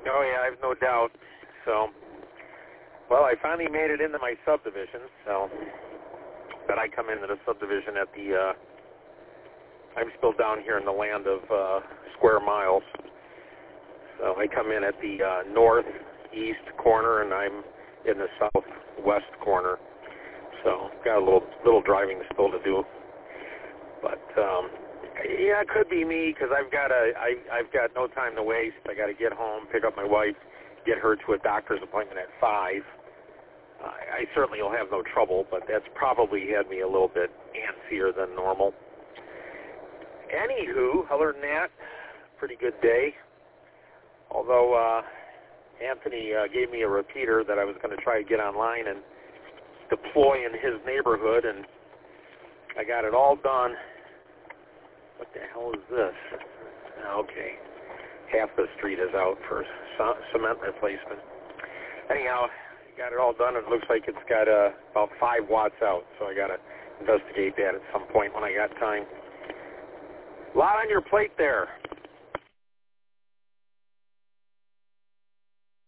Oh, yeah, I have no doubt. So, well, I finally made it into my subdivision, so that I come into the subdivision at the, I'm still down here in the land of square miles. So I come in at the northeast corner, and I'm in the southwest corner. So got a little driving still to do. But yeah, it could be me because I've got no time to waste. I got to get home, pick up my wife, get her to a doctor's appointment at 5. I certainly will have no trouble, but that's probably had me a little bit antsier than normal. Anywho, other than that, pretty good day. Although Anthony gave me a repeater that I was going to try to get online and deploy in his neighborhood, and I got it all done. What the hell is this? Okay. Half the street is out for cement replacement. Anyhow, got it all done. It looks like it's got about 5 watts out, so I got to investigate that at some point when I got time. A lot on your plate there.